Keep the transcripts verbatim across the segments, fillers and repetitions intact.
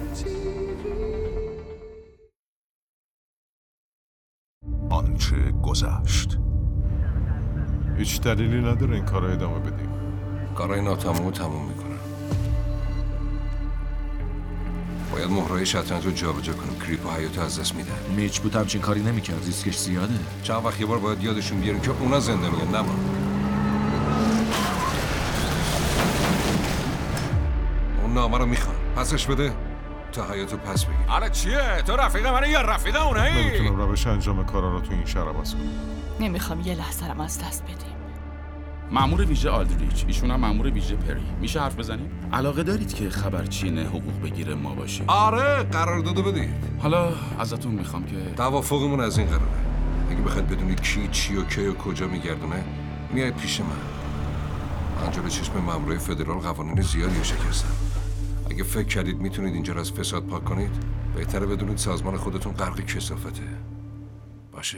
آنچه گذشت. هیچ دلیلی نداره این کار رو ادامه بدیم. کارای ناتمام رو تموم میکنن. باید مهرهای شطرنج رو جابجا کنیم. کریپ و حیاتو از دست میدن. میچ بود همچین کاری نمیکرد. ریسکش زیاده. چند وقت یه بار باید یادشون بیاریم که اونا زنده میان، نه ما. اون نامه رو میخوان. پسش بده تا حیاتو پس بگیر. آره چیه؟ تو رفیق منی یا رفیق اونایی؟ نمیتونم روش انجام کارا رو تو این شهر عوض کنم. نمیخوام یه لحظه رم از دست بدیم. مأمور ویژه آلدریچ، ایشون هم مأمور ویژه پری. میشه حرف بزنیم؟ علاقه دارید که خبرچین حقوق بگیره ما باشیم؟ آره قرارداد بدید. حالا ازتون میخوام که توافقمون از این قراره. اگه بخواید بدونید کی چی و کی و کجا میگردونه میاید پیش من. من جلوی چشم مامورای فدرال قوانین زیادی رو شکستم. اگه فکر کردید میتونید اینجا رو از فساد پاک کنید، بهتره بدونید سازمان خودتون غرق کثافته. باشه.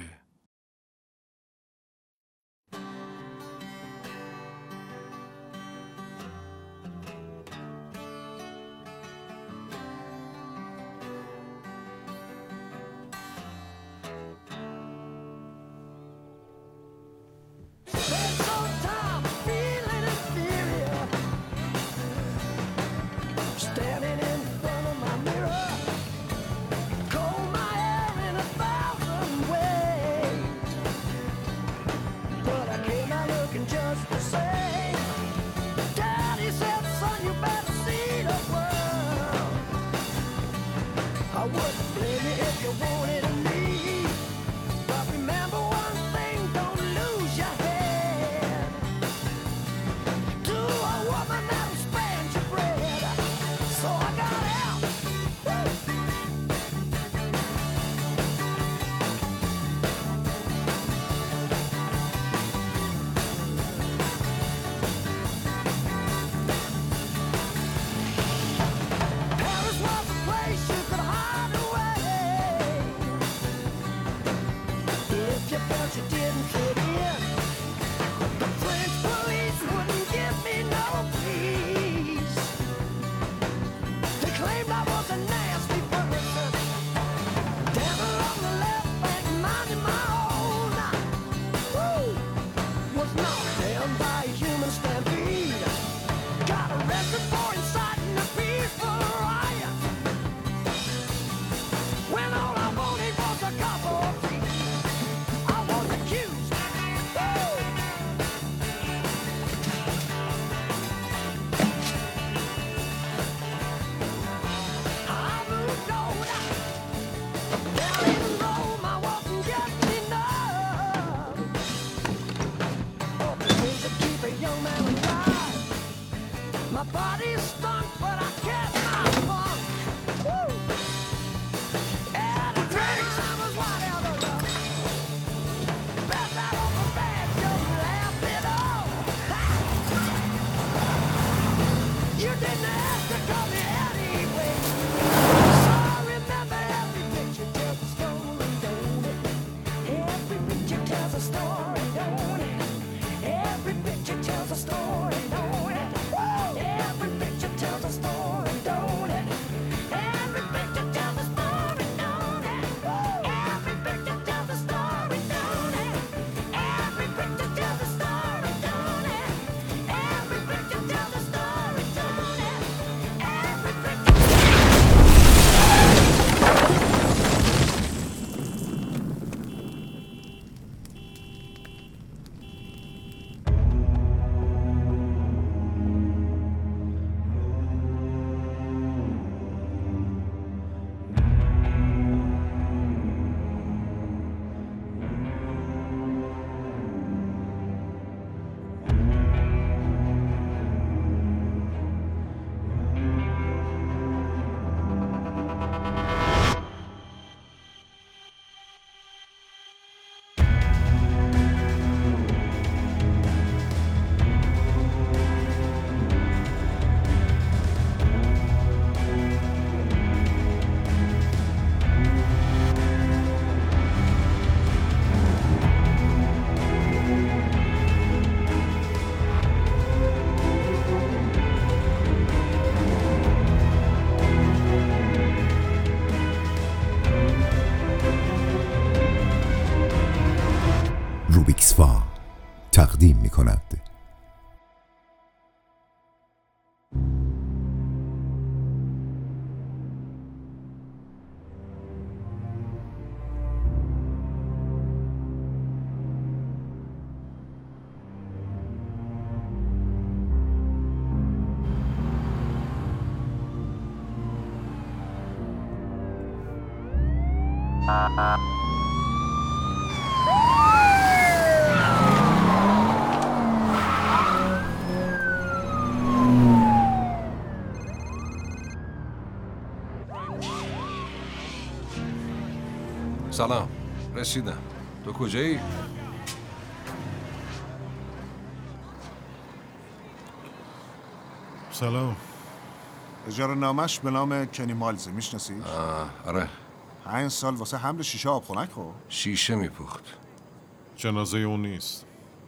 تقدیم می کند. سلام، رسیدم. تو کجایی؟ سلام. اجاره نامش به نام کنی مالز میشناسی؟ آه، آره. پنج سال واسه حمل شیشه آبخنک خب؟ شیشه میپخت. جنازه اون نیست.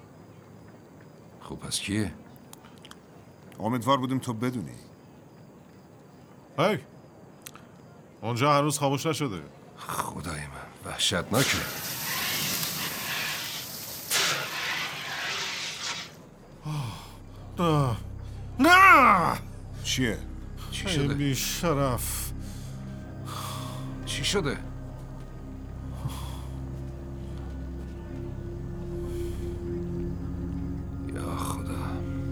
خب پس کیه؟ امیدوار بودیم تو بدونی. هی اونجا هنوز خاموش نشده. خدای من وحشتناکه. نه نه چیه؟ چی شده؟ بی شرف. چی شده؟ یا خدا.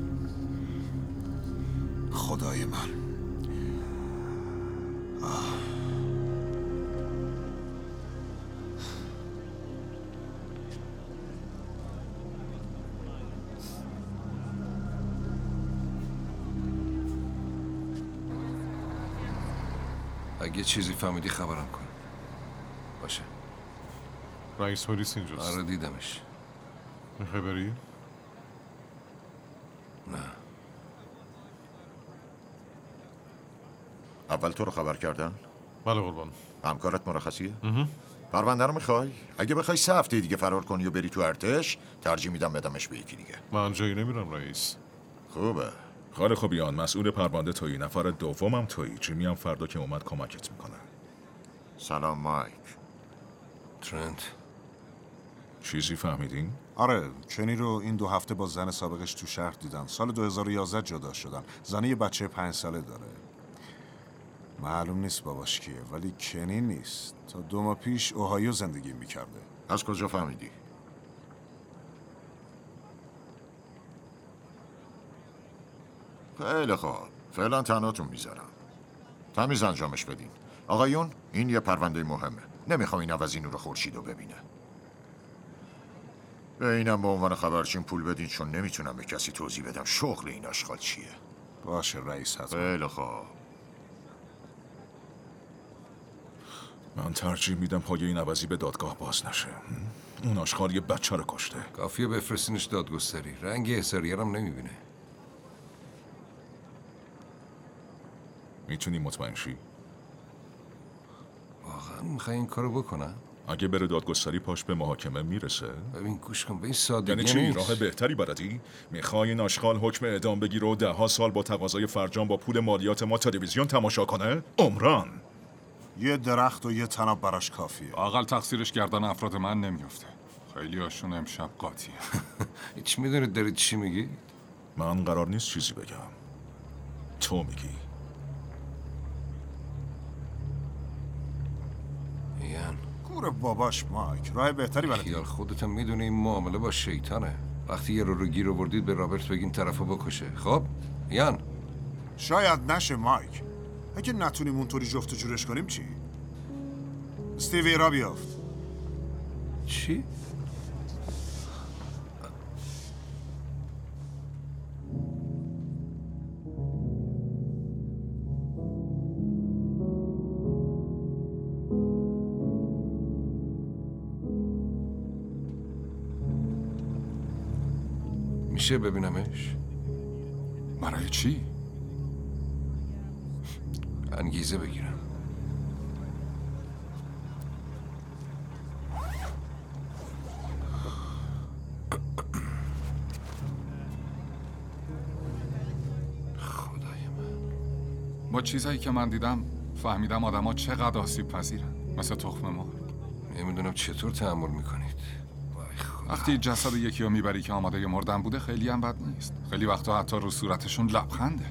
خدای من. آه. اگه چیزی فهمیدی خبرم کن. باشه. رئیس پلیس اینجاست. آره دیدمش. میخوای بری؟ نه. اول تو رو خبر کردن؟ بله قربان. همکارت مرخصیه؟ پرونده رو میخوای؟ اگه بخوای سه هفته دیگه فرار کنی و بری تو ارتش ترجیح میدم بدمش به یکی دیگه. من جایی نمیرم رئیس. خوبه. خاله خوبیان، مسئول پرونده تویی، نفر دومم تویی. جیمی هم فردا که اومد کمکت میکنه. سلام مایک. ترنت. چیزی فهمیدین؟ آره، کنی رو این دو هفته با زن سابقش تو شهر دیدن. سال دو هزار و یازده جدا شدن. زنه یه بچه پنج ساله داره. معلوم نیست باباش کیه، ولی کنی نیست. تا دو ماه پیش اوهایو زندگی میکرده. از کجا فهمیدی؟ خیلی خوب. فعلا تنهاتون میذارم. تمیز انجامش بدین. آقایون، این یه پرونده مهمه. نمیخوام این عوضی نور خورشید رو ببینه. به اینم به عنوان خبرچین پول بدین، چون نمیتونم به کسی توضیح بدم شغل این آشغال چیه. باشه رئیس حتما. خیلی خوب. من ترجیح میدم پای این عوضی به دادگاه باز نشه. اون آشغال یه بچه رو کشته. کافیه بفرستینش دادگستری. رنگ احضاریه‌ام نمیبینه. میتونی مطمئن شی؟ واقعا میخوای این کارو بکنم؟ اگه بره دادگستری پاش به محاکمه میرسه. ببین گوش کن، به این سادگی یعنی چی؟ نیست. راه بهتری بلدی؟ میخوای این آشغال حکم اعدام بگیره و ده ها سال با تقاضای فرجام با پول مالیات ما تلویزیون تماشا کنه؟ عمران یه درخت و یه طناب براش کافیه. اقل تقصیرش گردن افراد من نمیافته. خیلی هاشون امشب قاطیه. هیچ میدونید دارید چی میگی؟ من قرار نیست چیزی بگم. تو میگی. یان گور باباش مایک، راه بهتری برای خیال خودت میدونی این معامله با شیطانه. وقتی یه رو رو گیر آوردید به رابرت بگین طرفو بکشه. خب یان شاید نشه مایک. اگه نتونیم اونطوری جفت و جورش کنیم چی؟ استیوی را بیافت. چی؟ میشه ببینمش؟ برای چی؟ انگیزه بگیرم. خدای من. با چیزایی که من دیدم فهمیدم آدما چقدر آسیب پذیرن. مثل تخم مرغ. نمیدونم چطور تحمل میکنید. وای خدا. وقتی جسد یکی رو میبری که آماده مردن بوده خیلی هم بد نیست. خیلی وقتا حتی رو صورتشون لبخنده.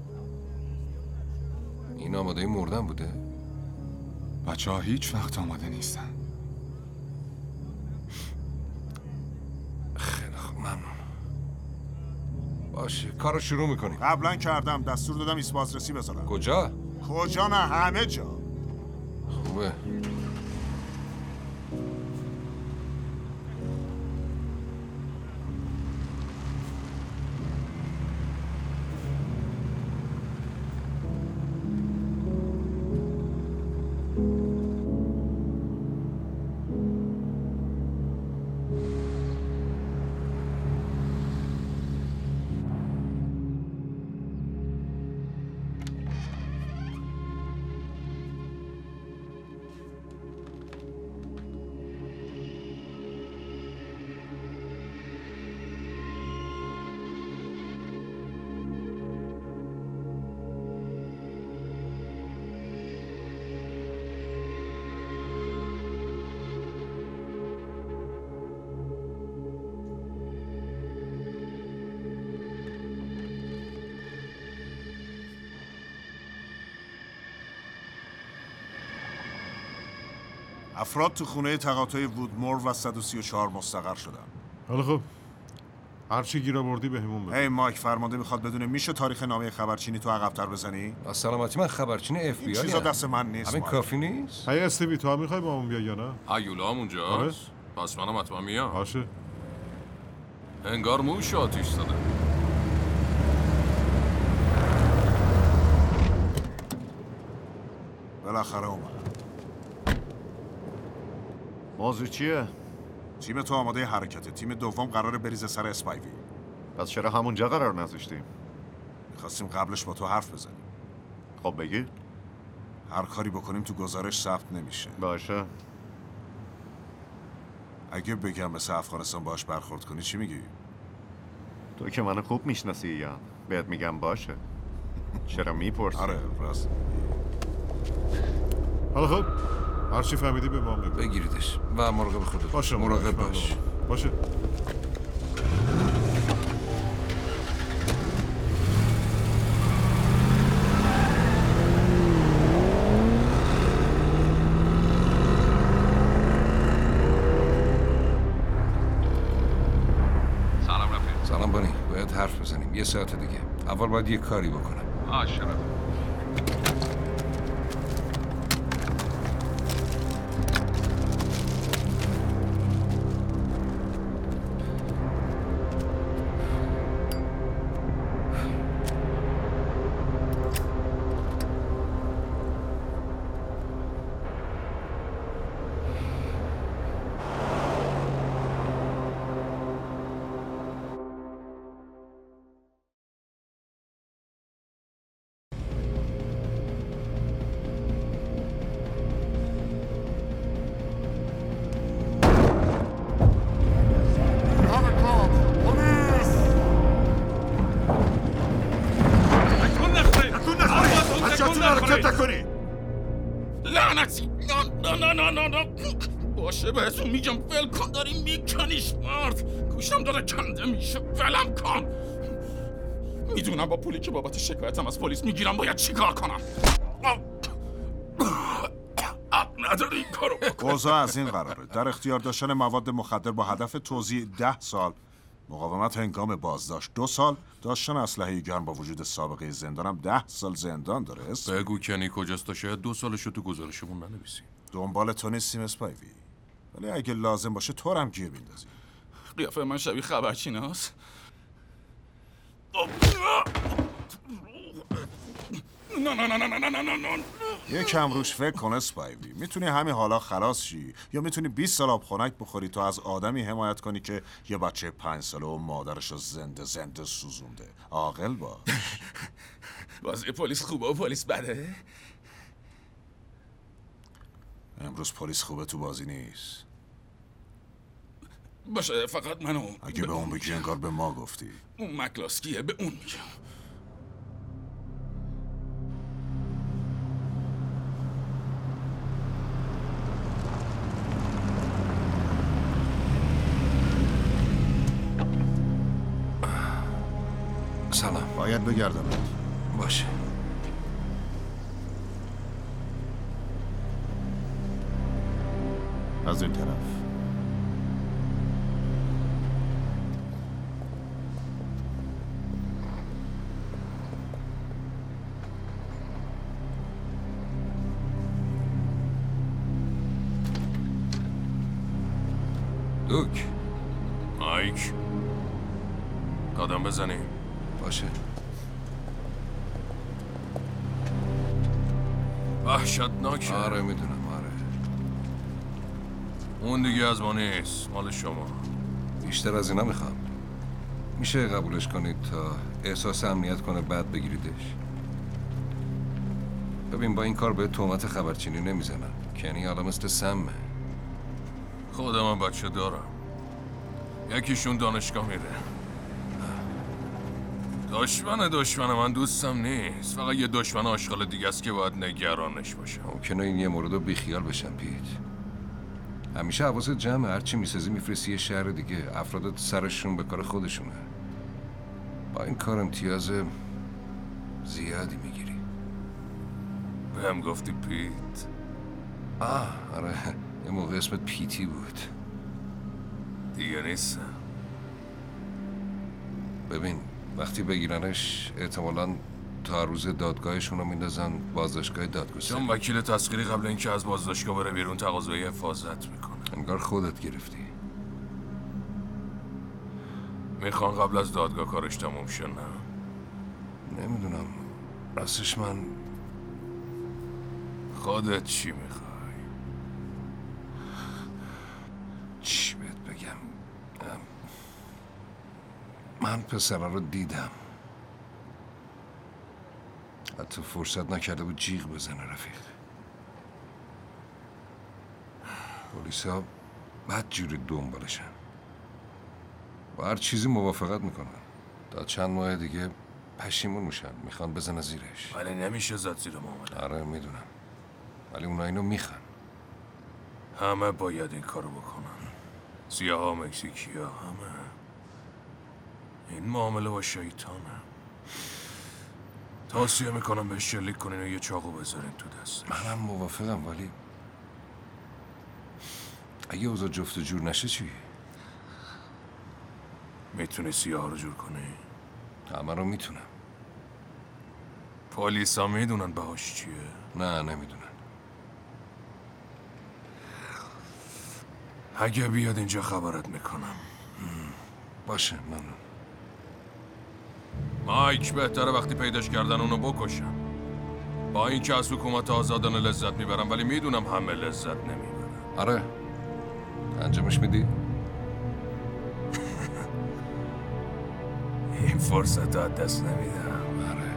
این آماده مردن بوده؟ بچه ها هیچ وقت آماده نیستن. خیلی خوب، ممنون. باشه، کارو شروع میکنیم. قبلا کردم، دستور دادم ایست بازرسی بذارم. کجا؟ کجا نه، همه جا. خوبه. افراد تو خونه تقاطع وودمور و صد و سی و چهار مستقر شدن. حالا خب هر چی گیر آوردی بهمون بده. هی مایک، فرمانده میخواد بدونه میشه تاریخ نامه خبرچینی تو عقب‌تر بزنی؟ از سلامتی من خبرچین اف بی این آی چیزا دست من نیست. همین مایک. کافی نیست؟ هی استیوی تو هم میخوای با همون بیای یا نه؟ هیولا هم اونجاست؟ آره. پس منم حتما میام. باشه. انگار موش آتیش زده. بالاخره اومد. موضوع چیه؟ تیم تو آماده حرکته. تیم دوم قراره بریزه سر اسپایوی. پس چرا همونجا قرار نذاشتیم؟ میخواستیم قبلش با تو حرف بزنیم. خب بگی. هر کاری بکنیم تو گزارش ثبت نمیشه. باشه. اگه بگم مثل افغانستان باش برخورد کنی چی میگی؟ تو که منو خوب میشناسی یا بهت میگم باشه. چرا میپرسی؟ آره راست. حالا خب هر چی فهمیدی به ما بگو. بگیریدش و مراقب خودت باشه. مراقب باش. باشه. سلام رفیق. سلام بانی، باید حرف بزنیم یه ساعت دیگه. اول باید یه کاری بکنم. آشه رفیق. لعنتی. نه نه نه نه نه باشه بهتون میگم ول کن، داری میکنیش مرد. گوشم داره کنده میشه، ولم کن. میدونم با پولی که بابت شکایتم از پلیس میگیرم باید چیکار کنم. اب نداری این کارو بکن. اوضاع از این قراره. در اختیار داشتن مواد مخدر با هدف توزیع ده سال، مقاومت هنگام بازداشت دو سال، داشتن اسلحه گرم با وجود سابقه زندانم ده سال زندان داره. اسم بگو کنی کجاست تا شاید دو سالشو تو گزارشمون ننویسیم. دنبال تو نیستیم اسپایوی، ولی اگه لازم باشه تو هم گیر میندازی. قیافه من شبیه خبرچینه هست. نه نه نه نه نه نه نه نه. یکم روش فکر کن اسپایوی. میتونی همین حالا خلاص شی یا میتونی بیست سال آب خنک بخوری تا از آدمی حمایت کنی که یه بچه پنج ساله و مادرشو زنده زنده سوزونده. عاقل باش. بازی پلیس خوبه و پلیس بده. امروز پلیس خوبه تو بازی نیست. باشه فقط منو اگه به اون بگی انگار به ما گفتی. اون مکلاسکیه، به اون میگم. باید بگردم. باشه. از این طرف. دوک. مایک قدم بزنیم. باشه. وحشتناکه. آره میدونم. آره اون دیگه از ما نیست، مال شما. بیشتر از اینا میخوام. میشه قبولش کنید تا احساس امنیت کنه بعد بگیریدش. ببین با این کار به تهمت خبرچینی نمیزنن. کنی حالا مثل سمه. خودم هم بچه دارم. یکیشون دانشگاه میره. دشمن دشمن من دوستم نیست. فقط یه دشمن آشغال دیگه است که باید نگرانش باشم. ممکنه این یه مورد رو بیخیال بشن پیت. همیشه حواست جمعه. هرچی میسازی میفرستی یه شهر دیگه. افراد سرشون به کار خودشونه. با این کار امتیاز زیادی میگیری. بهم گفتی پیت؟ آه آره یه موقع اسمت پیتی بود. دیگه نیستم. ببین وقتی بگیرنش احتمالاً تا روز دادگاهشون رو میندازن بازداشتگاه دادگستری. چون وکیل تسخیری قبل اینکه از بازداشتگاه بره بیرون تقاضای حفاظت میکنه. انگار خودت گرفتی. میخوان قبل از دادگاه کارش تموم شه نه؟ نمیدونم. راستش من خودت چی میخوای؟ چی بهت بگم؟ من پسره رو دیدم. حتی فرصت نکرده بود جیغ بزنه رفیق. پلیسا بد جوری دنبالشن. با هر چیزی موافقت میکنن. تا چند ماه دیگه پشیمون میشن. میخوان بزنه زیرش. ولی نمیشه زد زیر معامله. آره میدونم. ولی اونا اینو میخوان. همه باید این کارو بکنن. سیاه ها، مکزیکی ها، همه. این معامله با شیطانه. توصیه میکنم بهش شلیک کنین و یه چاقو بذارین تو دستش. منم موافقم ولی اگه اوضاع جفت جور نشه چی؟ میتونی سیاه رو جور کنی؟ همه رو میتونم. پلیسا میدونن بهاش چیه؟ نه نمیدونن. اگه بیاد اینجا خبرت میکنم. باشه ممنون. مایک بهتره وقتی پیداش کردن اونو بکشن. با اینکه از حکومت آزادانه لذت میبرم ولی میدونم همه لذت نمیبرن. آره انجامش میدی؟ این فرصت رو دست نمیدم. آره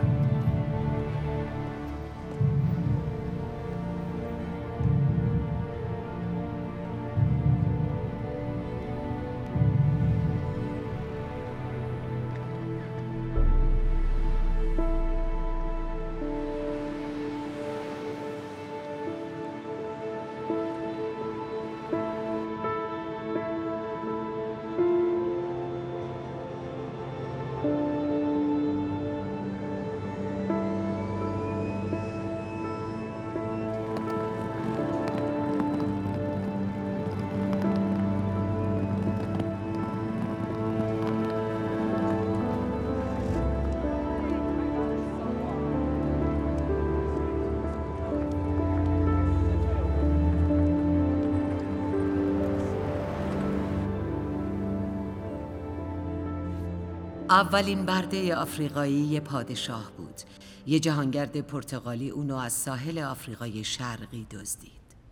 اولین برده آفریقایی یه پادشاه بود. یه جهانگرد پرتغالی اونو از ساحل آفریقای شرقی دزدید.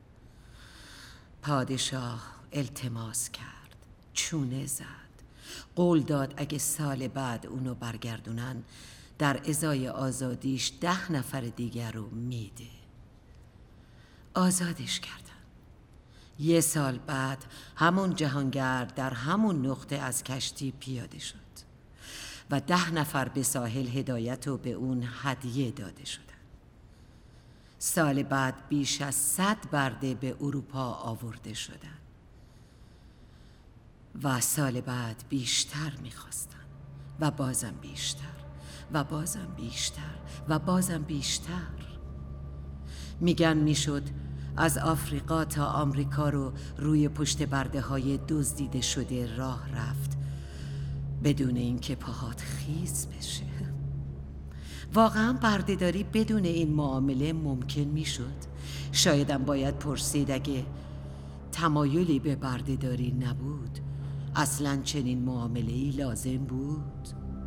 پادشاه التماس کرد، چونه زد، قول داد اگه سال بعد اونو برگردونن در ازای آزادیش ده نفر دیگر رو میده. آزادش کردن. یه سال بعد همون جهانگرد در همون نقطه از کشتی پیاده شد و ده نفر به ساحل هدایت و به اون هدیه داده شدن. سال بعد بیش از صد برده به اروپا آورده شدن و سال بعد بیشتر میخواستن و بازم بیشتر و بازم بیشتر و بازم بیشتر. میگن میشد از آفریقا تا آمریکا رو روی پشت برده های دزدیده شده راه رفت بدون اینکه پاهات خیس بشه. واقعا بردهداری بدون این معامله ممکن میشد؟ شایدم باید پرسید اگه تمایلی به بردهداری نبود اصلاً چنین معامله‌ای لازم بود؟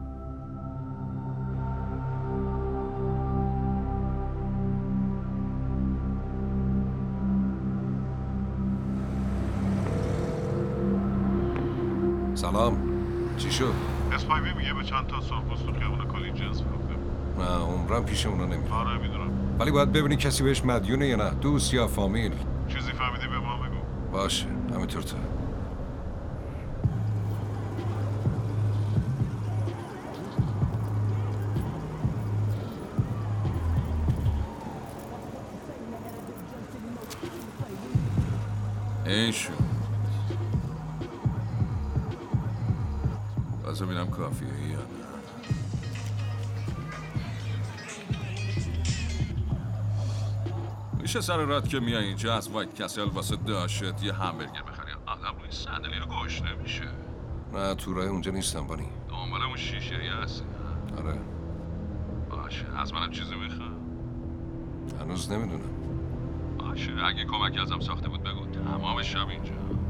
سلام. چی شد؟ اسپایوی میگه به چند تا سرخپوست تو خیابون کالینجنز گفته. نه عمرم پیش اونا نمیره. آره میدونم. ولی باید ببینی کسی بهش مدیونه یا نه، دوست یا فامیل. چیزی فهمیدی به ما بگو. باشه همینطور تو. این شو باز ببینم کافیه یا نه. میشه سر رات که میای اینجا از وایت کسل واسه داشت یه همبرگر بخری؟ آدم روی صندلی رو گشنه میشه. نه تو راه اونجا نیستم بانی. دنبال اون شیشه یه هستی؟ آره. باشه از منم چیزی میخواه؟ هنوز نمیدونم. باشه اگه کمکی ازم ساخته بود بگو. تمام شب اینجا.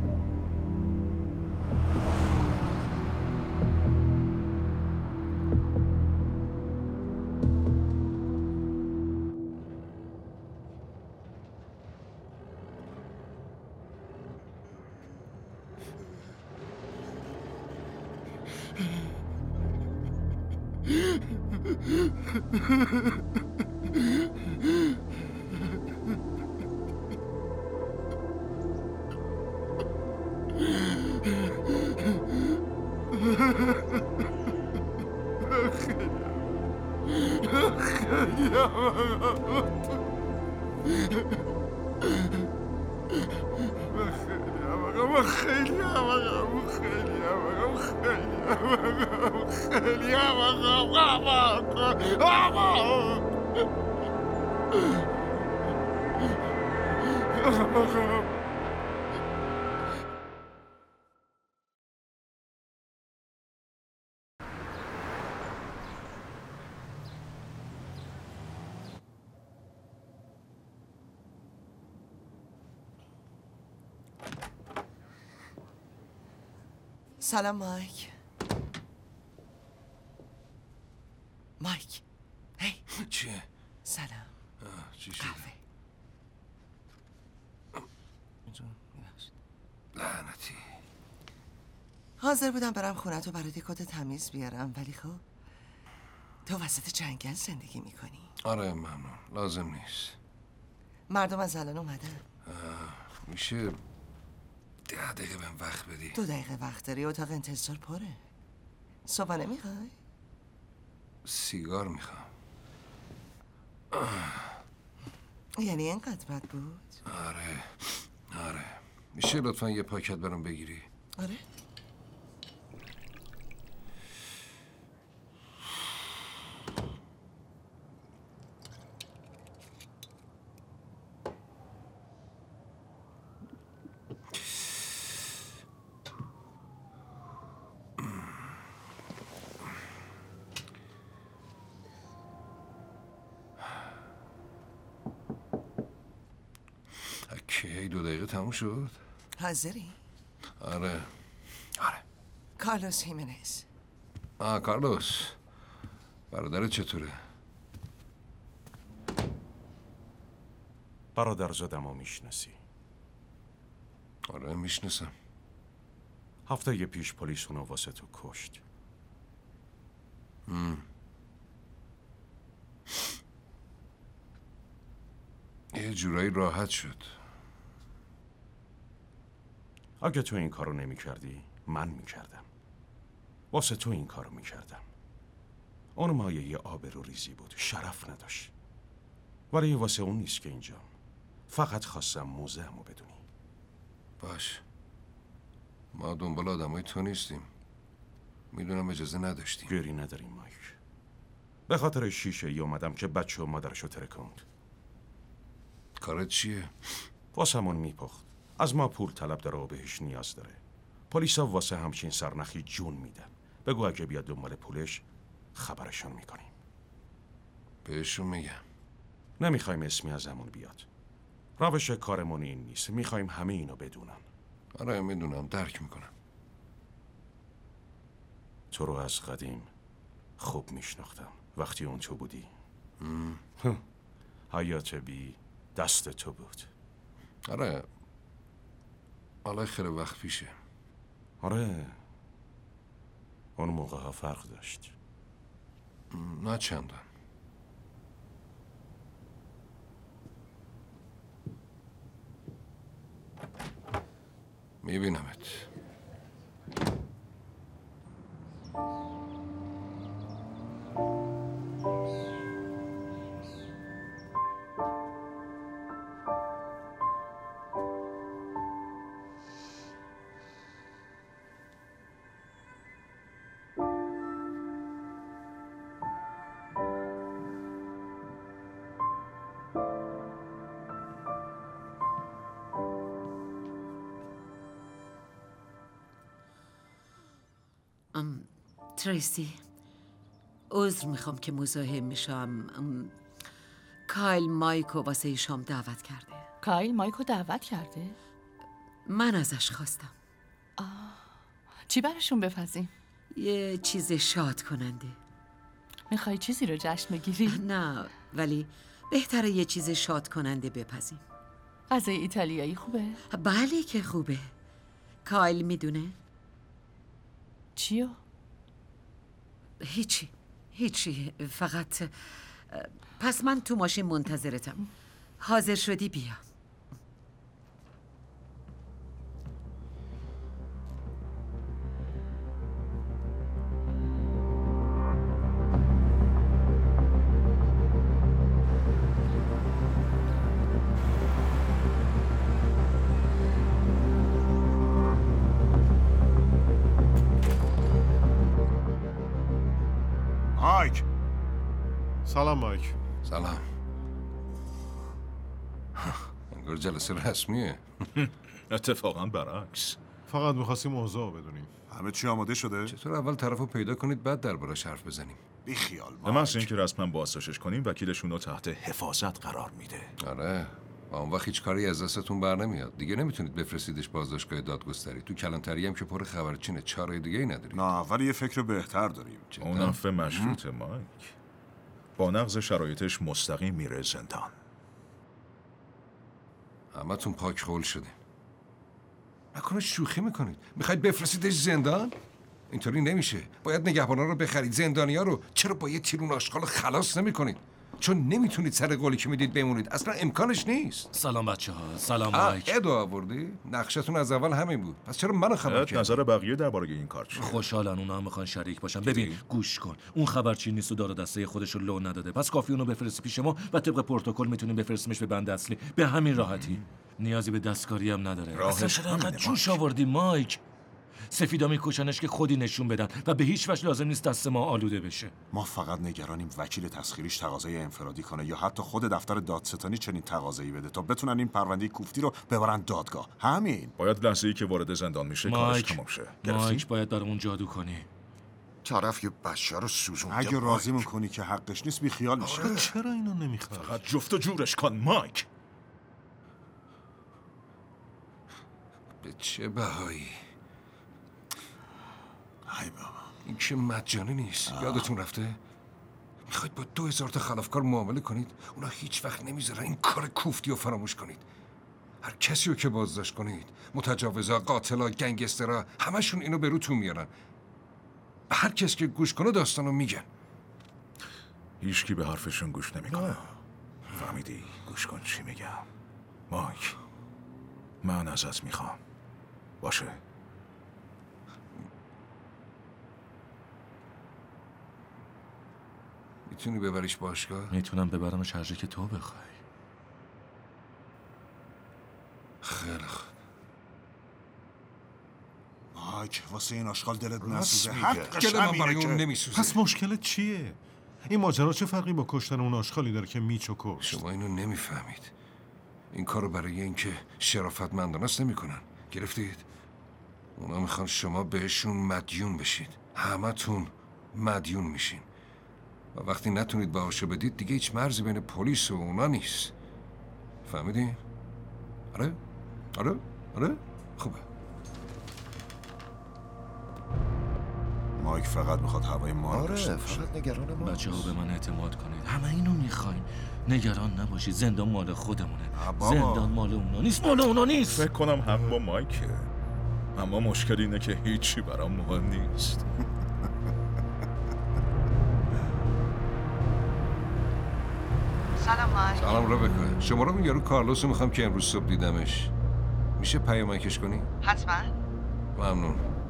سلام مایک. مایک هی چیه؟ سلام. چی شده؟ لعنتی. حاضر بودم برم خونه تو برای کت تمیز بیارم ولی خب تو وسط جنگل زندگی میکنی. آره ممنون لازم نیست. مردم از الان اومدن. میشه ده دقیقه بهم وقت بدی؟ دو دقیقه وقت داری. اتاق انتظار پره. صبح نمیخوای؟ سیگار میخوام. یعنی اینقدر بد بود؟ آره آره. میشه لطفا یه پاکت برام بگیری؟ آره. کی دو دقیقه تموم شد؟ حاضری؟ آره آره. کارلوس هیمنز. آه کارلوس برادرت چطوره؟ برادرزادمو میشناسی؟ آره میشناسم. هفته یه پیش پلیس اونو واسه تو کشت. م. یه جورایی راحت شد. اگه تو این کارو نمی کردی من می کردم. واسه تو این کارو می کردم. اون مایه یه آبرو ریزی بود. شرف نداشت. ولی واسه اون نیست که اینجام. فقط خواستم موضعمو بدونی. باش. ما دنبال آدمای تو نیستیم. میدونم اجازه نداشتیم. گری نداریم مایک. به خاطر شیشه ای اومدم که بچه و مادرشو ترکوند. کارت چیه؟ واسمون میپخت. از ما پول طلب داره و بهش نیاز داره. پلیسا واسه همچین سرنخی جون میدن. بگو اگه بیاد دنبال پولش خبرشون میکنیم. بهشون میگم. نمیخوایم اسمی ازمون بیاد. روش کارمون این نیست. میخوایم همه اینو بدونن. آره میدونم، درک میکنم. تو رو از قدیم خوب میشناختم. وقتی اون تو بودی حیات بی دست تو بود. آره حالا خیلی وقت پیشه. آره اون موقع ها فرق داشت. نه چندان. میبینمت. تریسی، عذر میخوام که مزاحم میشم. کایل مایکو واسه شام دعوت کرده. کایل مایکو دعوت کرده؟ من ازش خواستم. آه. چی براشون بپزیم؟ یه چیز شاد کننده. میخوای چیزی رو جشن بگیری؟ نه ولی بهتره یه چیز شاد کننده بپزیم. غذای ایتالیایی خوبه؟ بله که خوبه. کایل میدونه؟ چیو؟ هیچی هیچی فقط پس من تو ماشین منتظرتم. حاضر شدی بیا. مایک. سلام مایک. سلام. انگار جلسه رسمیه. اتفاقا برعکس. فقط میخواستیم اوضاع بدونیم. همه چی آماده شده؟ چطور اول طرفو پیدا کنید بعد دربارش حرف بزنیم؟ بی خیال مایک. به محض اینکه رسما بازداشتش کنیم وکیلشون رو تحت حفاظت قرار میده. آره. و اون وقت هیچ کاری از دستتون بر نمیاد. دیگه نمیتونید بفرستیدش بازداشتگاه دادگستری. تو کلانتری هم که پر خبرچینه، چاره دیگه ای ندارید. نه ولی یه فکر بهتر داریم. اون عفو مشروطه مایک. با نقض شرایطش مستقیم میره زندان. همتون پاک خول شده. نکنه شوخی میکنید؟ میخواید بفرستیدش زندان؟ اینطوری نمیشه. باید نگهبانا رو بخرید، زندانیا رو. چرا با یه تیرون آشغال خلاص نمیکنید؟ چون نمیتونید سر قولی که میدید بمونید. اصلا امکانش نیست. سلام بچه ها. سلام مایک. ادو آوردی؟ نقشتون از اول همین بود. پس چرا منو خبر کردی؟ نظر بقیه درباره این کار چیه؟ خوشحالن اونا هم میخوان شریک باشن. ببین گوش کن. اون خبرچین نیست و داره دسته خودش رو لو نداده. پس کافی اونو بفرستی پیش ما و طبق پروتکل میتونیم بفرستیمش به بند اصلی. به همین راحتی. نیازی به دستکاری هم نداره. اصلا چرا انقدر جوش آوردی مایک؟ سفیدا میکشنش که خودی نشون بدن و به هیچ وجه لازم نیست دست ما آلوده بشه. ما فقط نگرانیم وکیل تسخیریش تقاضای انفرادی کنه یا حتی خود دفتر دادستانی چنین تقاضایی بده تا بتونن این پرونده کوفتی رو ببرن دادگاه. همین. باید لحظه‌ای که وارد زندان میشه کارش تمام شه. مایک باید برامون جادو کنی. طرف یه بچه رو سوزونده. اگه راضی میکنی که حقش نیست بی خیال میشه. آره چرا اینو نمیخواد؟ فقط جفت و جورش کن مایک. به چه بهایی؟ ای بابا این که مجانی نیست. آه. یادتون رفته؟ میخواید با دو هزار تا خلافکار معامله کنید؟ اونا هیچ وقت نمیذارن این کار کوفتی رو فراموش کنید. هر کسی رو که بازداشت کنید، متجاوزا، قاتلا، گنگسترا، همشون اینو به روتون میارن. هر کس که گوش کنه داستانو میگن. هیچکی به حرفشون گوش نمیکنه. فهمیدی؟ گوش کن چی میگم. مایک من ازت میخوام باشه. میتونی ببریش باشگاه؟ میتونم ببرمش هر جا که تو بخوای. خیلی خوب. مایک واسه این آشغال دلت نسوزه. حقش همینه. برای اون نمیسوزه. پس مشکلت چیه؟ این ماجرا چه فرقی با کشتن اون آشغالی داره که میچو کشت؟ شما اینو نمیفهمید. این کارو برای اینکه شرافتمندانه است نمیکنن. گرفتید؟ اونا میخوان شما بهشون مدیون بشید. همتون مدیون میشین. و وقتی نتونید بهاشو بدید دیگه هیچ مرزی بین پلیس و اونا نیست. فهمیدین؟ آره؟ آره؟ آره؟ خوبه. مایک فقط میخواد هوای ما رو داشته آره باشه. فقط نگران ما بچه ها به من اعتماد کنید. همه اینو میخواین. نگران نباشید. زندان مال خودمونه. زندان مال اونا نیست. مال اونا نیست. فکر کنم هم با مایکه. اما مشکل اینه که هیچی برام مهم نیست. سلام مایک. سلام ربکا. شما رو میگم کارلوس رو میخوام که امروز صبح دیدمش. میشه پیامکش کنی؟ حتما. ممنون.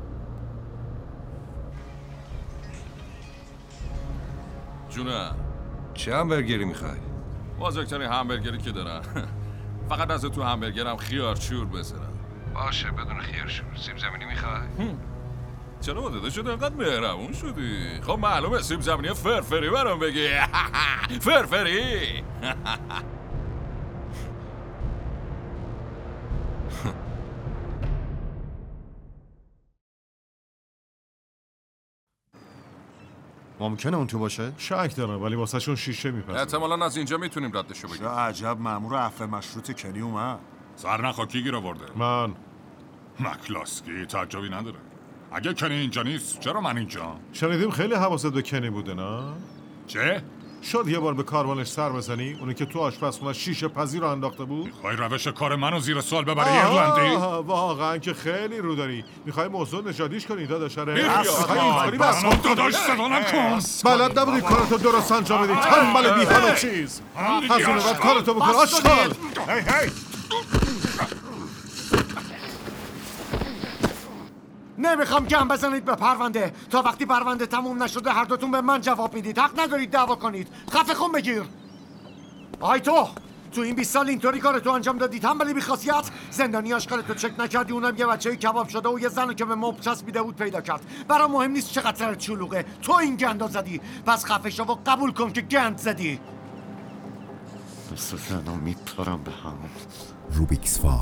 جونه چه همبرگری میخوای؟ بزرگترین همبرگری که دارن. فقط از تو همبرگرم خیار چور بذارم. باشه بدون خیار شور. سیب زمینی میخوای؟ چرا مدده شده انقدر مهربون شدی؟ خب معلومه سیب زمینی فرفری برام بگی. فرفری. ممکنه اون تو باشه؟ شک دارم ولی واسه شون شیشه میپسه. احتمالاً از اینجا میتونیم ردشو بگیریم. چه عجب مأمور عفو مشروط کنی اومد. سر نخوا کی گیر آورده؟ من. مکلاسکی تعجبی نداره. اگه کنی اینجا نیست چرا من اینجا؟ شنیدیم خیلی حواست به کنی بوده نه؟ چه؟ شد یه بار به کاروانش سر بزنی؟ اونی که تو آشپزخونه شیشه پذیر رو انداخته بود؟ میخوای روش کار منو زیر سوال ببری ایرلندی؟ واقعا که خیلی رو داری. میخوای موضوع نژادیش کنی داداش اره؟ میخوای اینطوری بس کن داداش صدا نکن. بلد نبودی کارتو درست انجام بدی. تنبل بی همه چیز. از اون بعد کارتو بکن آشغال. هی هی نمیخوام گم بزنید به پرونده. تا وقتی پرونده تموم نشده هر دوتون به من جواب میدید. حق ندارید دعوا کنید. خفه خون بگیر. آی تو تو این بیست سال اینطوری کارتو انجام دادی تنبلی بی خاصیت. زندانی آشغالتو چک نکردی. اونم یه بچه کباب شده و یه زنو که به مبل چسبیده بود پیدا کرد. برام مهم نیست چقدر سرت شلوغه. تو این گندو زدی. پس خفه شو و قبول کن که گند زدی. مثل زنو میپرم به هم. روبیکس فال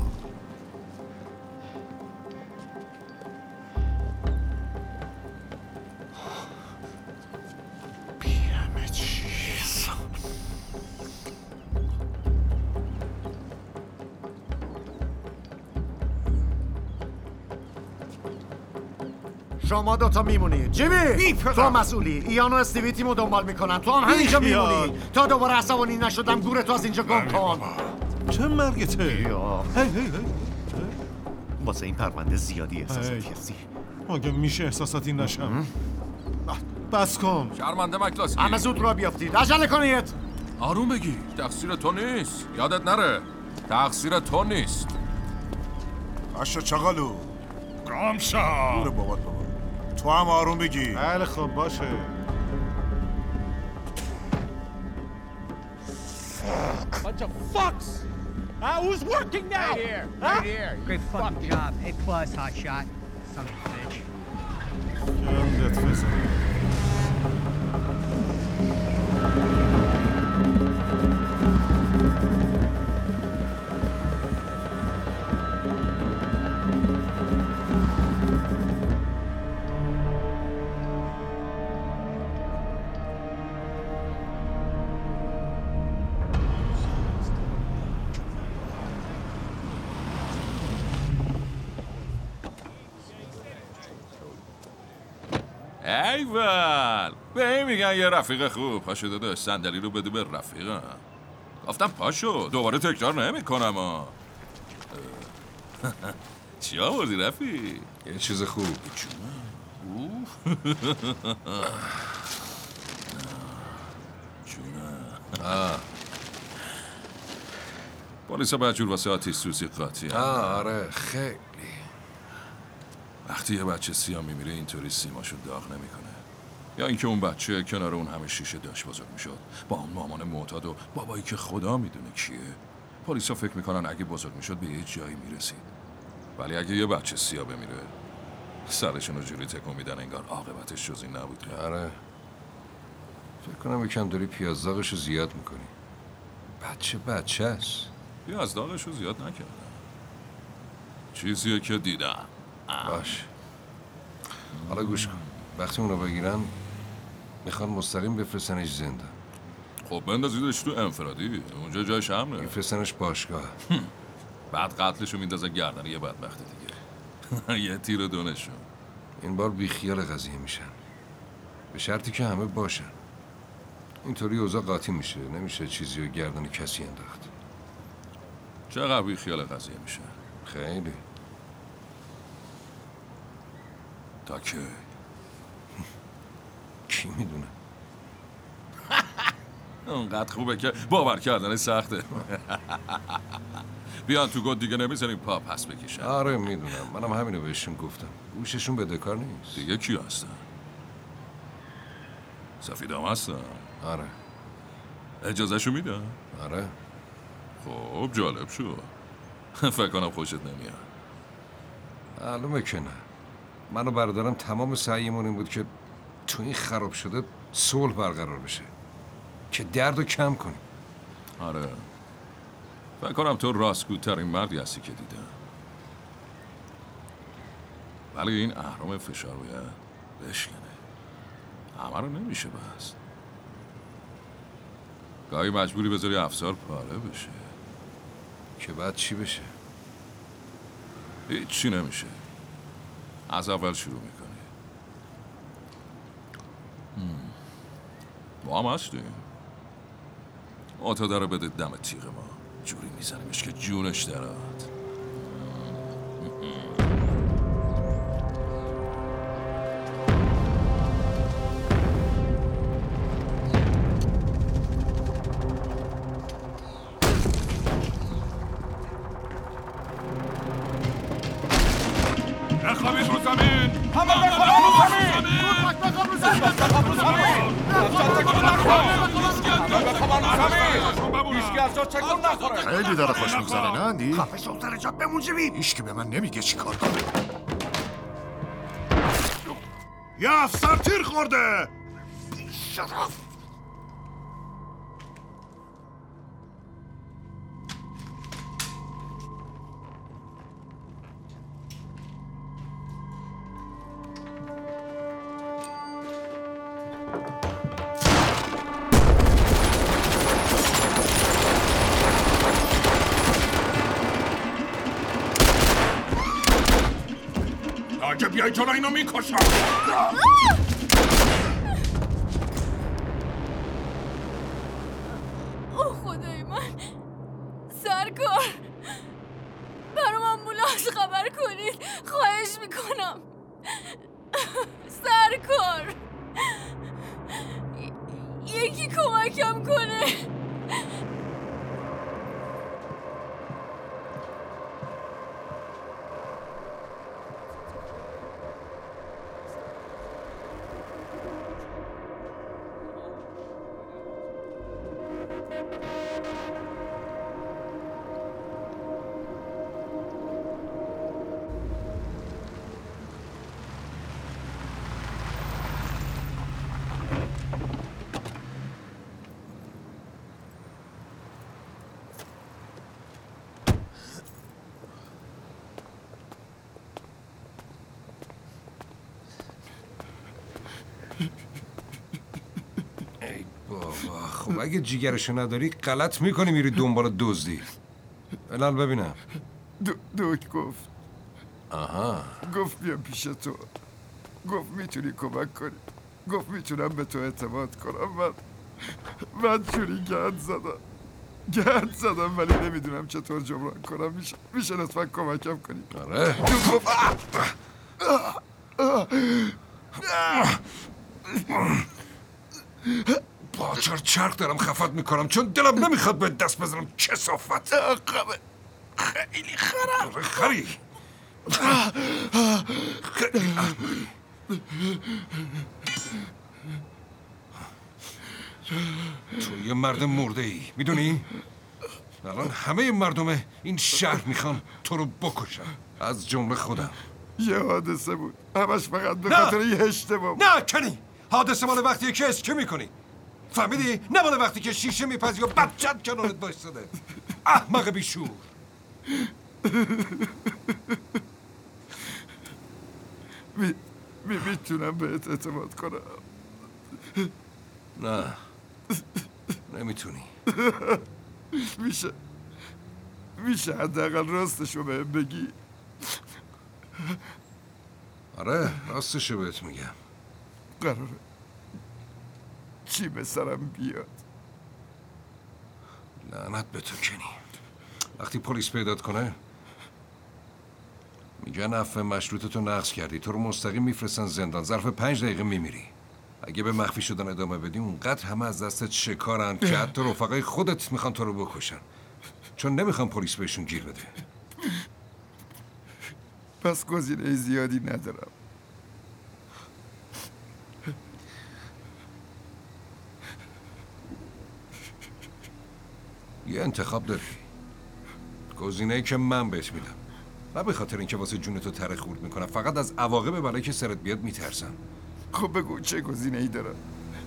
شما دوتا میمونی. جیمی تو مسئولی. ایانو استیوی تیمو دنبال میکنن. تو هم همینجا میمونی تا دوباره عصبانی نشدم. گوره تو از اینجا گم کن. چه مرگته؟ هی هی هی واسه این پرونده زیادی احساساتی هستی. مگه میشه احساساتی نشم؟ بس کن. شرمنده مکلاسکی. همه زود را بیافتید. عجله کنید. آروم بگیر. تقصیر تو نیست. یادت نره. تقصیر تو نیست. باشه چاقالو. گم شو. دور بابات بابا. تو هم آروم بگی. بله خب باشه. Bunch of fucks! Uh, who's working now? Right here, right huh? here. Great fucking Fuck. job. A plus, hot shot. Son of a bitch. گندت بزن. ایول به این میگن یه رفیق خوب. پاشو داداش صندلی رو بده به رفیقم. گفتم پاشو دوباره تکرار نمی کنم ها. چی آوردی رفیق؟ یه چیز خوب. آه. پلیسا بدجور واسه آتیش سوزی قاطی. آره خیلی. وقتی یه بچه سیاه میمیره اینطوری سیماشو داغ نمیکنه. یا اینکه اون بچه کنار اون همه شیشه داشت بزرگ میشد با اون مامان معتاد و بابایی که خدا میدونه کیه. پلیسا فکر میکنن اگه بزرگ میشد به یه جایی میرسید. ولی اگه یه بچه سیاه بمیره سرشون رو جوری تکون میدن انگار عاقبتش جز این نبوده. آره فکر کنم یکم داری پیازداغش رو زیاد میکنی. بچه بچه است. پیازداغش رو زیاد نکردم، چیزیه که دیدم. باش، حالا گوش کن. وقتی اونو بگیرن میخوان مستقیم بفرستنش زندان. خب بندازیدش تو انفرادی، اونجا جایش امنه. میفرستنش باشگاه. بعد قتلشو میندازه گردن یه بدبخت دیگه. یه تیر و دونشون. این بار بیخیال قضیه میشن، به شرطی که همه باشن. اینطوری اوضاع قاطی میشه، نمیشه چیزی رو گردن کسی انداخت. چقدر بیخیال قضیه میشه؟ خیلی. تا که کی میدونه؟ اونقدر خوبه که باور کردن سخته. بیان تو گود دیگه نمیذاریم پا پس بکشن. آره میدونم، منم همینو بهشون گفتم. گوششون بدهکار نیست. دیگه کی هستن؟ سفیدام هستن؟ آره. اجازهشو میدن؟ آره. خب جالب شد. فکر کنم خوشت نمیاد. معلومه که نه. من و برادرم تمام سعیمون این بود که تو این خراب شده صلح برقرار بشه، که درد رو کم کنیم. آره، فکر کنم تو راستگوترین مردی هستی که دیدم. ولی این اهرام فشار باید بشکنه. همه رو نمیشه بست. گاهی مجبوری بذاری افسار پاره بشه. که بعد چی بشه؟ هیچ چی نمیشه. از اول شروع میکنی. ما هم هستیم. آتا داره بده دم تیغ ما، جوری میزنیمش که جونش درات. بخوابید رو زمین! همه بخوابید رو زمین! بخواب رو زمین! بخواب رو زمین! خیلی داره خوش میگذره نه اندی؟ خفه شو سر جات بمون جوید. هیچ که به من نمیگه چی کار کنم. یه افسر تیر خورده. شرف. اگه بیای جلو اینو میکشم. اوه خدای من، سرکار برام آمبولانس خبر کنید، خواهش میکنم. سرکار یکی کمکم کنه. خب اگه جیگرشو نداری غلط میکنی میری دنبال دزدی. الان ببینم. دوک گفت. آها. گفت بیام پیش تو. گفت میتونی کمک کنی. گفت میتونم به تو اعتماد کنم. من من جوری گرد زدم. گرد زدم ولی نمیدونم چطور جبران کنم. میشه میشه لطفا کمکم کنی. آره. تو گفت باچار چرخ دارم خفت میکنم چون دلم نمیخواد به دست بزنم. کثافت. خیلی خرم. خری. تو یه مرد مرده ای میدونی؟ الان همه مردم این شهر میخوان تو رو بکشن از جمله خودم. یه حادثه بود همش فقط به خاطر یه اشتباه. نه کنی حادثه مال وقتیه که اسکی میکنی. فهمیدی؟ نه مال وقتی که شیشه میپزی و بچت کنارت بایستاده. احمق بیشور. می می میتونم بهت اعتماد کنم. نه نمیتونی. میشه میشه حداقل راستشو بهم بگی. آره راستشو بهت میگم. قراره چی به سرم بیاد؟ لعنت به تو کنی. وقتی پلیس پیدات کنه میگن عفو مشروطتو نقض کردی، تو رو مستقیم میفرستن زندان، ظرف پنج دقیقه میمیری. اگه به مخفی شدن ادامه بدی اونقدر همه از دستت شکارن که حتی رفقای خودت میخوان تو رو بکشن، چون نمیخوان پلیس بهشون گیر بده. پس گزینه زیادی ندارم. یه انتخاب داری. گزینه‌ای که من بهت میدم. نه به خاطر اینکه واسه جونتو تره خورد میکنم، فقط از عواقب بلایی که سرت بیاد میترسم. خب بگو چه گزینه‌ای دارم؟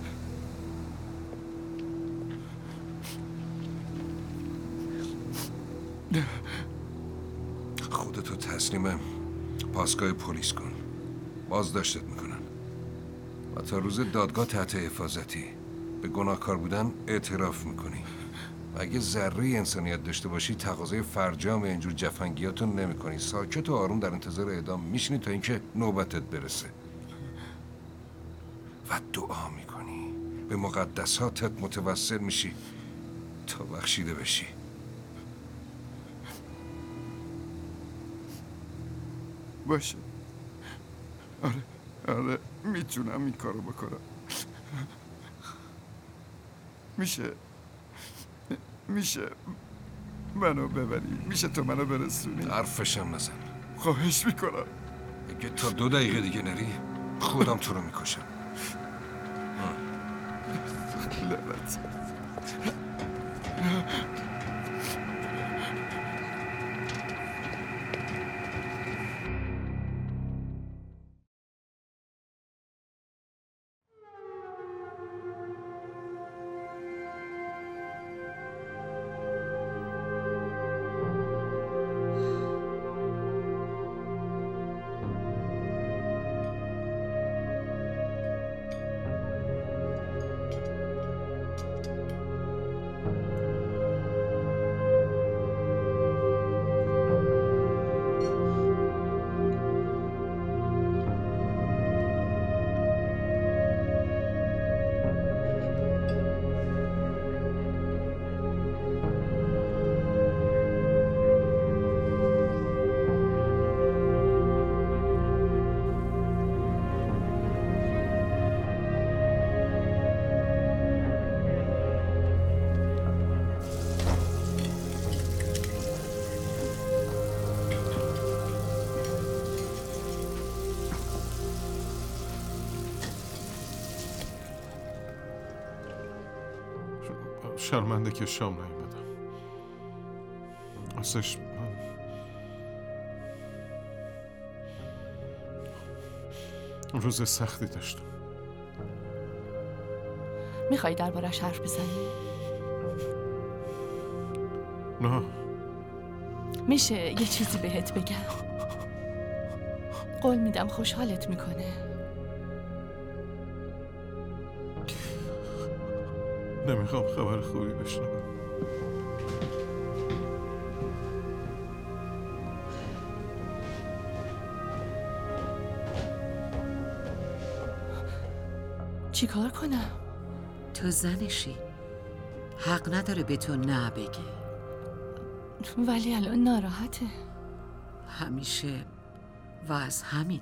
خودتو تسلیم پاسگاه پلیس کن. بازداشتت میکنن و تا روز دادگاه تحت حفاظتی. به گناهکار بودن اعتراف میکنی. و اگه ذره انسانیت داشته باشی تقاضای فرجام اینجور جفنگیاتو نمیکنی. ساکت و آروم در انتظار اعدام میشینی تا اینکه نوبتت برسه و دعا میکنی، به مقدساتت متوسل میشی تا بخشیده بشی. باشه. آره آره میتونم این کارو بکنم. میشه میشه منو ببری؟ میشه تو منو برسونی؟ حرفشم نزن. خواهش میکنم. اگه تا دو دقیقه دیگه نری خودم تو رو میکشم. لعنت. شرمنده که شام نیومدم. اصلش من روز سختی داشتم. میخوای دربارش حرف بزنی؟ نه. میشه یه چیزی بهت بگم؟ قول میدم خوشحالت میکنه. نمیخوام خبر خوبی بشنوم. چی کار کنم؟ تو زنشی، حق نداره به تو نه بگه. ولی الان ناراحته. همیشه وضع همینه.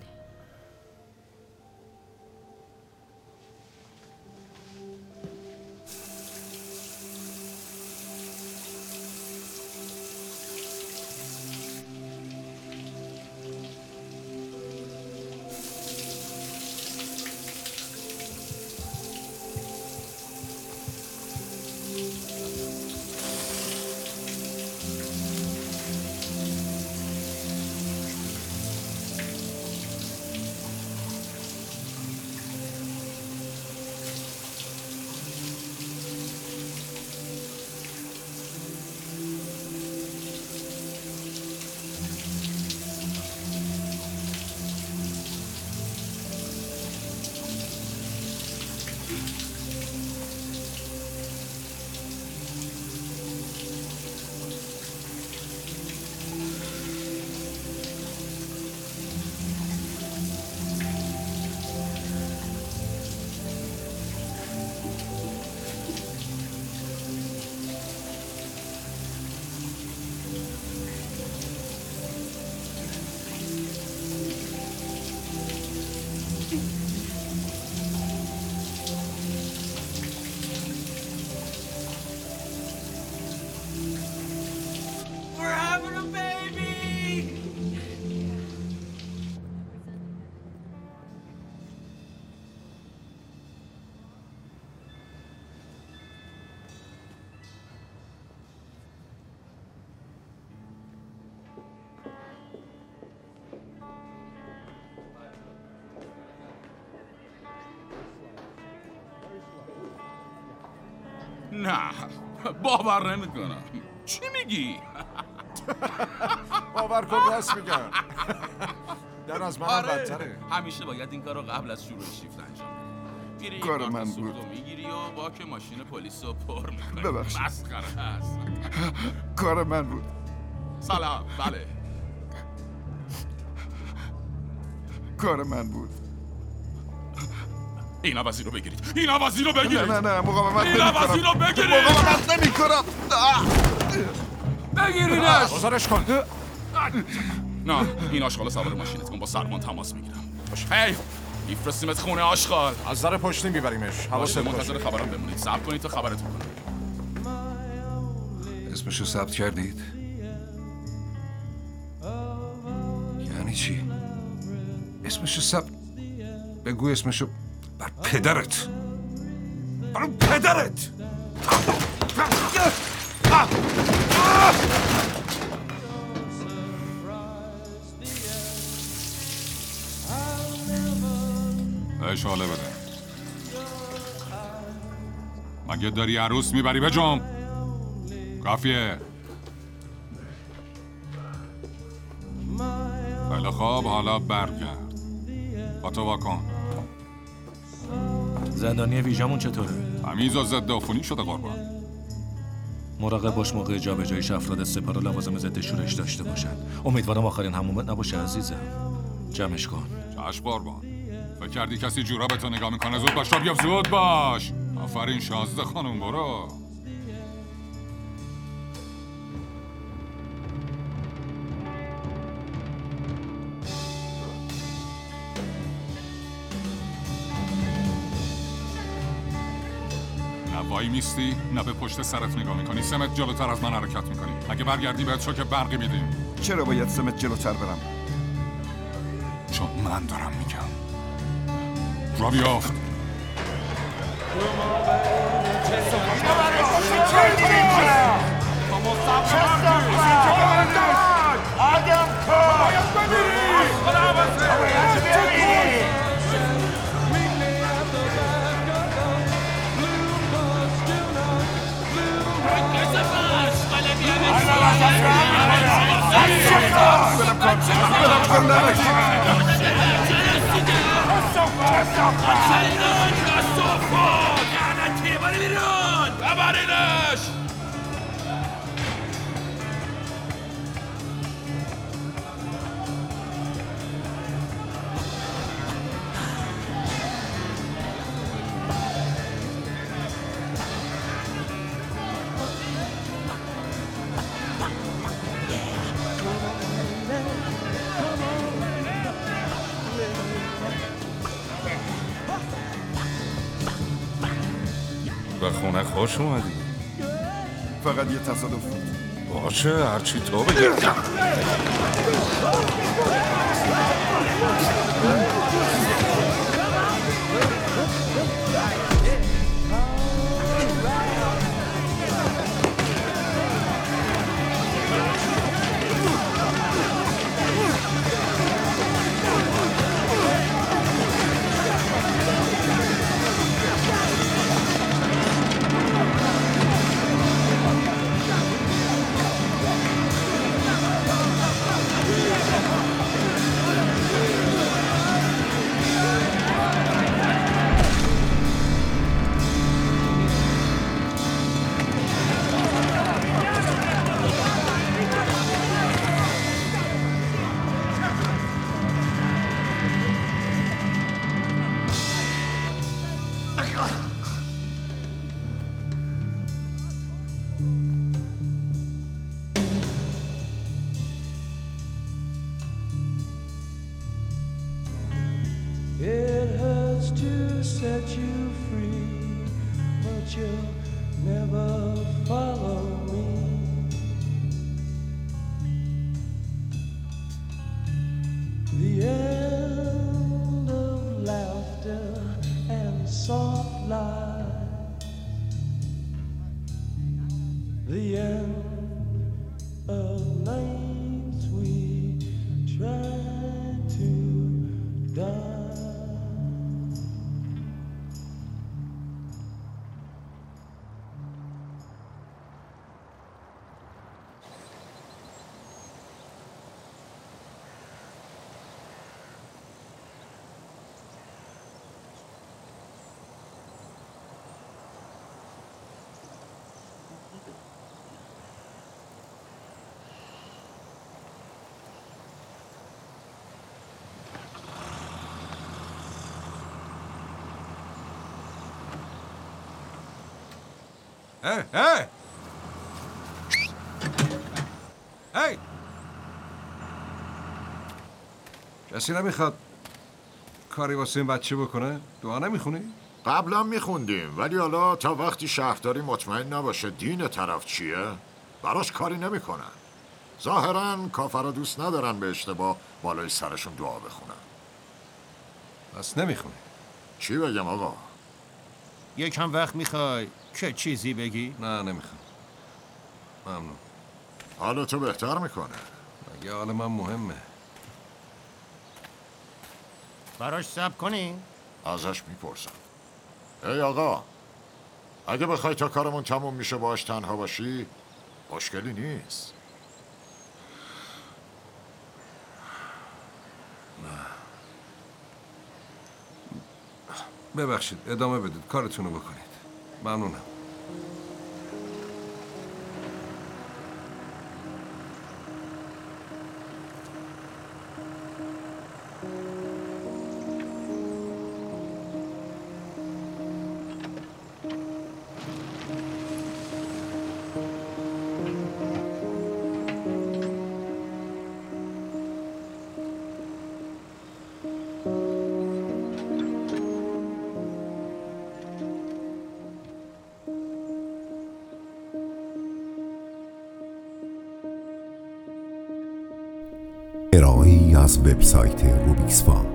نه باور نمیکنم. چی میگی؟ باور کن راست میگم. در از منم آره. بدتره. همیشه باید این کارو قبل از شروع شیفت انجام بدی. میری کار کارت من سوخت بود. رو میگیری و با که ماشین پلیس رو پر میکنی. ببخشید. مسخره هست. کار من بود. سلام. بله کار من بود. این عوضی رو بگیرید. این عوضی رو بگیرید. نه نه نه مقاومت این نمی‌کنم. عوضی رو بگیرید. مقاومت نمی‌کنم. بگیریدش. گزارش کن. نه این آشغال سوار ماشینت کن. با سرمان تماس میگیرم. هی میفرستیمت خونه آشغال. از در پشتی میبریمش. حواست باشه. منتظر خبرم بمونید. صبر کنید تا خبرتون کنم. اسمشو ثبت کردید؟ یعنی چی؟ اسمشو ثبت بگو اسمشو بر پدرت بر پدرت اشاله بده. مگه داری عروس میبری بجام؟ کافیه. خیلی خوب حالا برگرد. خاطو واکن. زندانی ویژمون چطوره؟ تمیز و ضد عفونی شده قربان. مراقب باش موقع جابجاییش افراد سپاه و لوازم ضد شورش داشته باشن. امیدوارم آخرین همومت نباشه عزیزم. جمعش کن. چشم قربان. فکر کردی کسی جورا به تو نگاه میکنه؟ زود باش بیا زود باش. آفرین شازده خانم برو. نه وای میستی نه به پشت سرت نگاه میکنی. سمت جلوتر از من حرکت میکنی. اگه برگردی بهت شوک برقی میدیم. چرا باید سمت جلوتر برم؟ چون من دارم میگم. را بیافت. به خونه خوش اومدی. فقط یه تصادف بود. باشه هرچی تو بگی. It hurts to set you free, but you'll never follow me. The end of laughter and soft lies. The end of nights we try to die. هی هی هی کسی نمیخواد کاری واسه این بچه بکنه؟ دعا نمیخونی؟ قبلا میخوندیم ولی حالا تا وقتی شهرداری مطمئن نباشه دین طرف چیه براش کاری نمیکنن. ظاهرا کافرها دوست ندارن به اشتباه بالای سرشون دعا بخونن. پس نمیخونی؟ چی بگم آقا؟ یکم وقت میخوای که چیزی بگی؟ نه نمیخوام. ممنون. حالا تو بهتر میکنه. مگه حال من مهمه؟ براش صبر کنی؟ ازش میپرسم. ای آقا، اگه بخوای تا کارمون تموم میشه باهاش تنها باشی مشکلی نیست. ببخشید ادامه بدید کارتونو بکنید. ممنونم. ارائه‌ای از وبسایت روبیکس فام.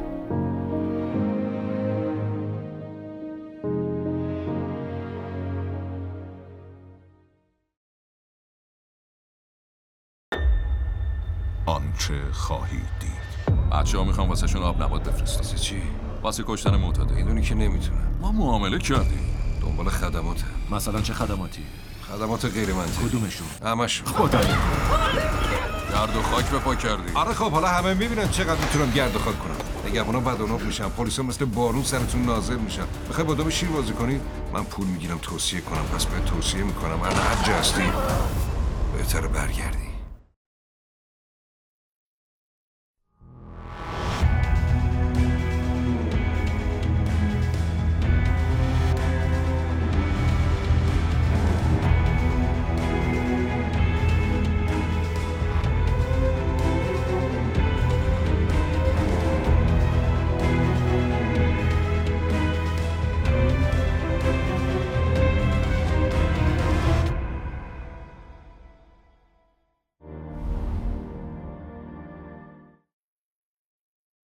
آنچه خواهید دید. بچه ها میخوام واسه شون آب نبات بفرست. واسه چی؟ واسه کشتن معتاده. میدونی که نمیتونم. ما معامله کردیم. دنبال خدماته. مثلا چه خدماتی؟ خدمات غیر منطقی. کدومشون؟ همشون. خدایا. گرد و خاک به پا کردی. آره خب حالا همه میبینن چقدر میتونم گرد و خاک کنم. نگهبانا بدناب میشن، پلیسا مثل بارون سرتون نازل میشن. میخوای با دم شیر بازی کنی؟ من پول میگیرم توصیه کنم، پس باید توصیه میکنم. الان هر جا هستی بهتره برگردی.